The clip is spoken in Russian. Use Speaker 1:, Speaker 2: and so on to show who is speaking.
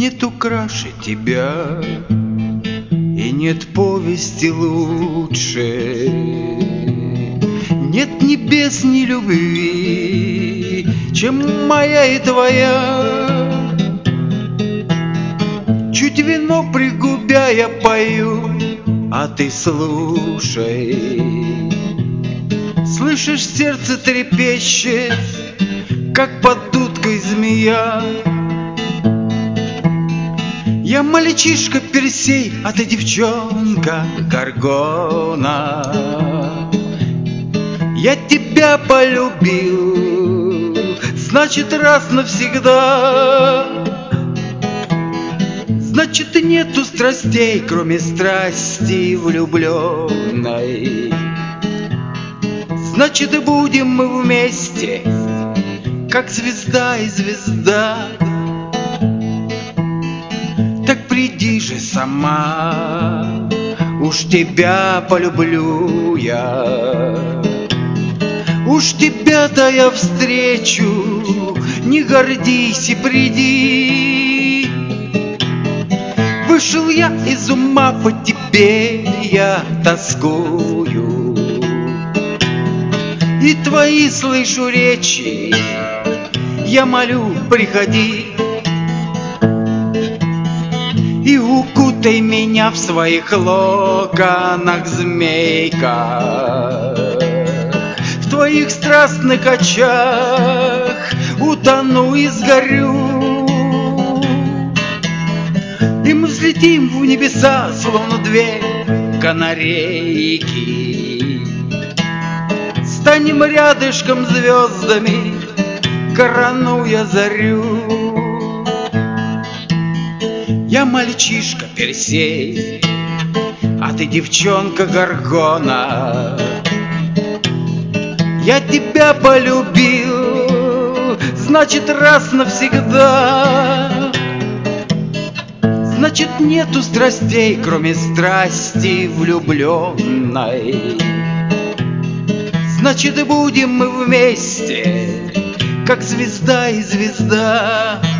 Speaker 1: Нету краше тебя, и нет повести лучше, нет небес, ни любви, чем моя и твоя. Чуть вино пригубя я пою, а ты слушай. Слышишь, сердце трепещет, как под дудкой змея. Я мальчишка Персей, а ты девчонка Горгона. Я тебя полюбил, значит, раз навсегда. Значит, нету страстей, кроме страсти влюбленной. Значит, будем мы вместе, как звезда и звезда. Так приди же сама, уж тебя полюблю я. Уж тебя-то я встречу, не гордись и приди. Вышел я из ума по тебе, я тоскую. И твои слышу речи, я молю, приходи. И укутай меня в своих локонах, змейка. В твоих страстных очах утону и сгорю. И мы взлетим в небеса, словно две канарейки. Станем рядышком звездами, коронуя зарю. Я мальчишка Персей, а ты девчонка Горгона. Я тебя полюбил, значит, раз навсегда. Значит, нету страстей, кроме страсти влюбленной. Значит, будем мы вместе, как звезда и звезда.